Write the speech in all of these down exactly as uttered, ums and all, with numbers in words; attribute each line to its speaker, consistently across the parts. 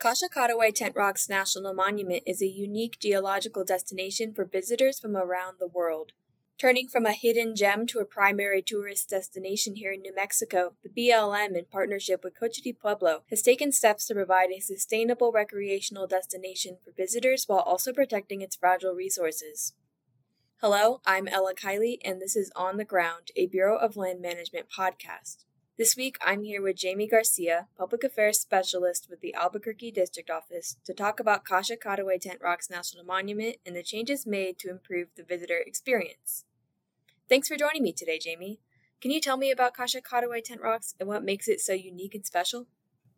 Speaker 1: Cacha-Cataway Tent Rocks National Monument is a unique geological destination for visitors from around the world. Turning from a hidden gem to a primary tourist destination here in New Mexico, the B L M, in partnership with Cochiti Pueblo, has taken steps to provide a sustainable recreational destination for visitors while also protecting its fragile resources. Hello, I'm Ella Kiley, and this is On the Ground, a Bureau of Land Management podcast. This week, I'm here with Jamie Garcia, Public Affairs Specialist with the Albuquerque District Office, to talk about Cacha-Cataway Tent Rocks National Monument and the changes made to improve the visitor experience. Thanks for joining me today, Jamie. Can you tell me about Cacha-Cataway Tent Rocks and what makes it so unique and special?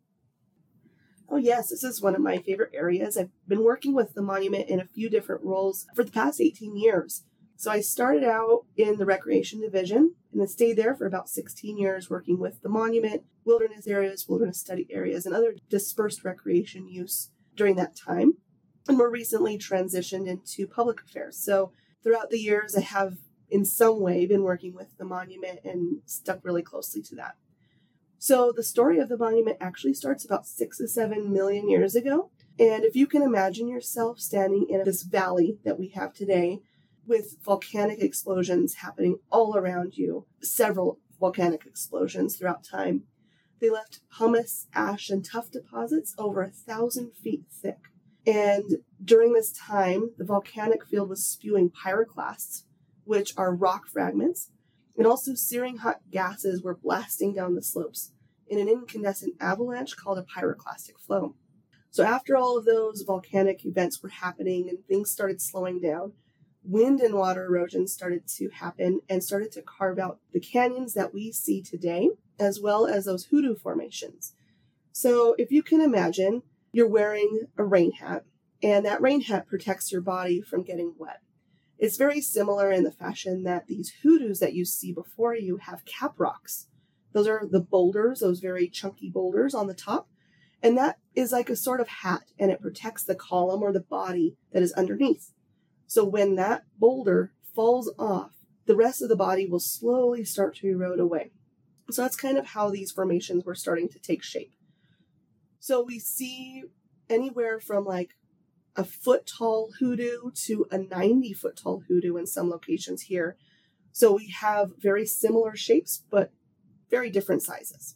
Speaker 2: Oh yes, this is one of my favorite areas. I've been working with the monument in a few different roles for the past eighteen years. So I started out in the Recreation Division and then stayed there for about sixteen years working with the monument, wilderness areas, wilderness study areas, and other dispersed recreation use during that time. And more recently transitioned into public affairs. So throughout the years, I have in some way been working with the monument and stuck really closely to that. So the story of the monument actually starts about six to seven million years ago. And if you can imagine yourself standing in this valley that we have today, with volcanic explosions happening all around you, several volcanic explosions throughout time. They left pumice, ash, and tuff deposits over a thousand feet thick. And during this time, the volcanic field was spewing pyroclasts, which are rock fragments, and also searing hot gases were blasting down the slopes in an incandescent avalanche called a pyroclastic flow. So after all of those volcanic events were happening and things started slowing down, wind and water erosion started to happen and started to carve out the canyons that we see today, as well as those hoodoo formations. So if you can imagine, you're wearing a rain hat, and that rain hat protects your body from getting wet. It's very similar in the fashion that these hoodoos that you see before you have cap rocks. Those are the boulders, those very chunky boulders on the top, and that is like a sort of hat, and it protects the column or the body that is underneath. So when that boulder falls off, the rest of the body will slowly start to erode away. So that's kind of how these formations were starting to take shape. So we see anywhere from like a foot tall hoodoo to a ninety foot tall hoodoo in some locations here. So we have very similar shapes, but very different sizes.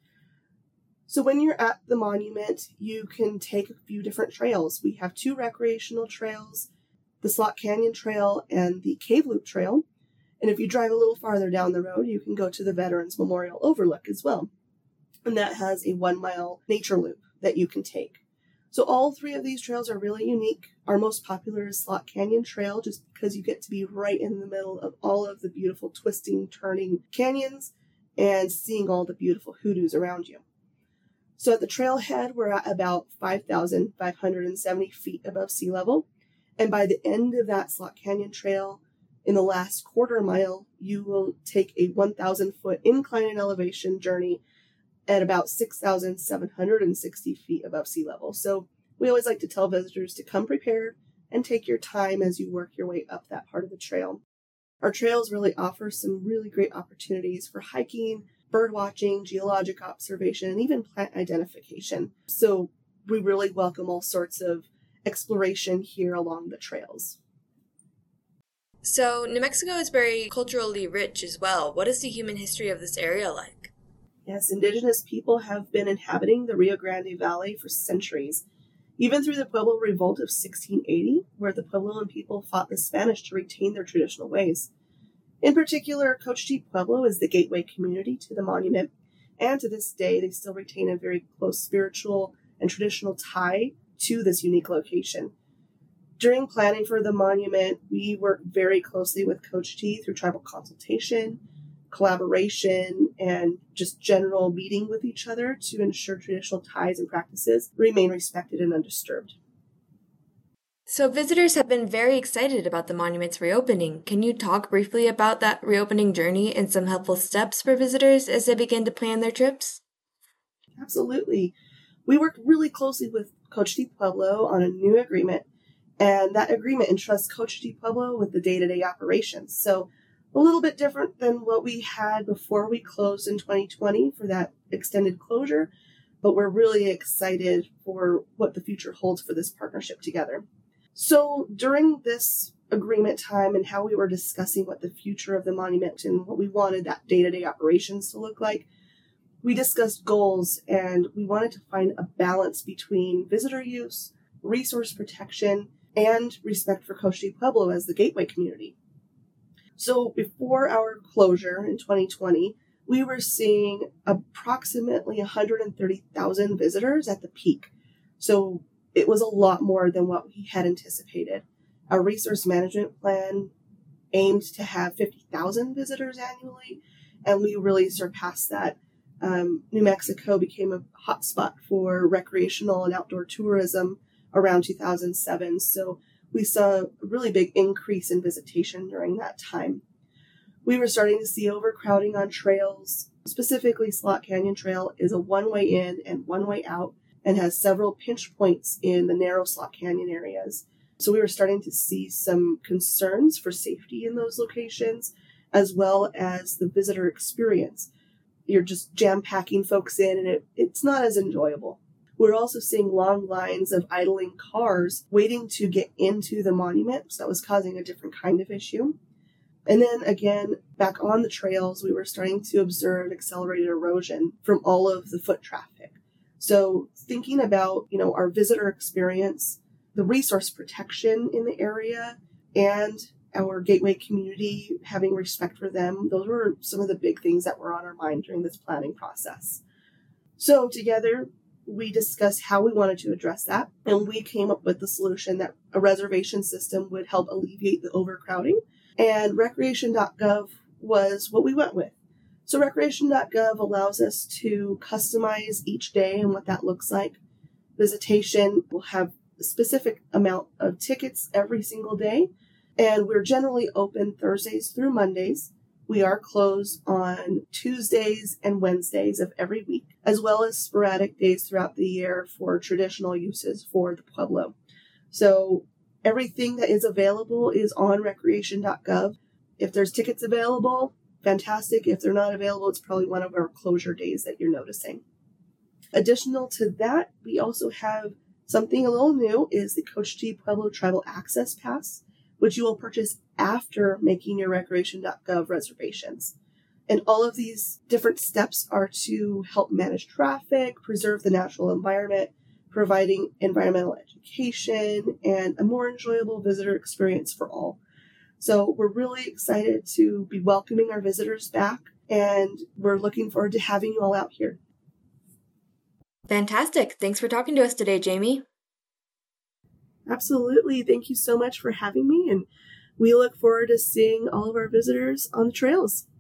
Speaker 2: So when you're at the monument, you can take a few different trails. We have two recreational trails, the Slot Canyon Trail and the Cave Loop Trail. And if you drive a little farther down the road, you can go to the Veterans Memorial Overlook as well. And that has a one mile nature loop that you can take. So all three of these trails are really unique. Our most popular is Slot Canyon Trail, just because you get to be right in the middle of all of the beautiful twisting, turning canyons and seeing all the beautiful hoodoos around you. So at the trailhead, we're at about five thousand five hundred seventy feet above sea level. And by the end of that Slot Canyon Trail, in the last quarter mile, you will take a one thousand foot incline in elevation journey at about six thousand seven hundred sixty feet above sea level. So we always like to tell visitors to come prepared and take your time as you work your way up that part of the trail. Our trails really offer some really great opportunities for hiking, bird watching, geologic observation, and even plant identification. So we really welcome all sorts of exploration here along the trails.
Speaker 1: So, New Mexico is very culturally rich as well. What is the human history of this area like?
Speaker 2: Yes, indigenous people have been inhabiting the Rio Grande Valley for centuries, even through the Pueblo Revolt of sixteen eighty, where the Puebloan people fought the Spanish to retain their traditional ways. In particular, Cochiti Pueblo is the gateway community to the monument, and to this day, they still retain a very close spiritual and traditional tie to this unique location. During planning for the monument, we worked very closely with Cochiti through tribal consultation, collaboration, and just general meeting with each other to ensure traditional ties and practices remain respected and undisturbed.
Speaker 1: So visitors have been very excited about the monument's reopening. Can you talk briefly about that reopening journey and some helpful steps for visitors as they begin to plan their trips?
Speaker 2: Absolutely. We worked really closely with Cochiti Pueblo on a new agreement, and that agreement entrusts Cochiti Pueblo with the day-to-day operations. So a little bit different than what we had before we closed in twenty twenty for that extended closure, but we're really excited for what the future holds for this partnership together. So during this agreement time and how we were discussing what the future of the monument and what we wanted that day-to-day operations to look like, we discussed goals, and we wanted to find a balance between visitor use, resource protection, and respect for Coche de Pueblo as the gateway community. So before our closure in twenty twenty, we were seeing approximately one hundred thirty thousand visitors at the peak. So it was a lot more than what we had anticipated. Our resource management plan aimed to have fifty thousand visitors annually, and we really surpassed that. Um, New Mexico became a hotspot for recreational and outdoor tourism around two thousand seven, so we saw a really big increase in visitation during that time. We were starting to see overcrowding on trails. Specifically, Slot Canyon Trail is a one-way in and one-way out and has several pinch points in the narrow Slot Canyon areas. So we were starting to see some concerns for safety in those locations, as well as the visitor experience. You're just jam-packing folks in, and it, it's not as enjoyable. We're also seeing long lines of idling cars waiting to get into the monument, so that was causing a different kind of issue. And then again, back on the trails, we were starting to observe accelerated erosion from all of the foot traffic. So thinking about, you know, our visitor experience, the resource protection in the area, and our gateway community, having respect for them, those were some of the big things that were on our mind during this planning process. So together, we discussed how we wanted to address that, and we came up with the solution that a reservation system would help alleviate the overcrowding, and recreation dot gov was what we went with. So recreation dot gov allows us to customize each day and what that looks like. Visitation will have a specific amount of tickets every single day, and we're generally open Thursdays through Mondays. We are closed on Tuesdays and Wednesdays of every week, as well as sporadic days throughout the year for traditional uses for the Pueblo. So everything that is available is on recreation dot gov. If there's tickets available, fantastic. If they're not available, it's probably one of our closure days that you're noticing. Additional to that, we also have something a little new is the Coche de Pueblo Tribal Access Pass, which you will purchase after making your recreation dot gov reservations. And all of these different steps are to help manage traffic, preserve the natural environment, providing environmental education, and a more enjoyable visitor experience for all. So we're really excited to be welcoming our visitors back, and we're looking forward to having you all out here.
Speaker 1: Fantastic. Thanks for talking to us today, Jamie.
Speaker 2: Absolutely. Thank you so much for having me, and we look forward to seeing all of our visitors on the trails.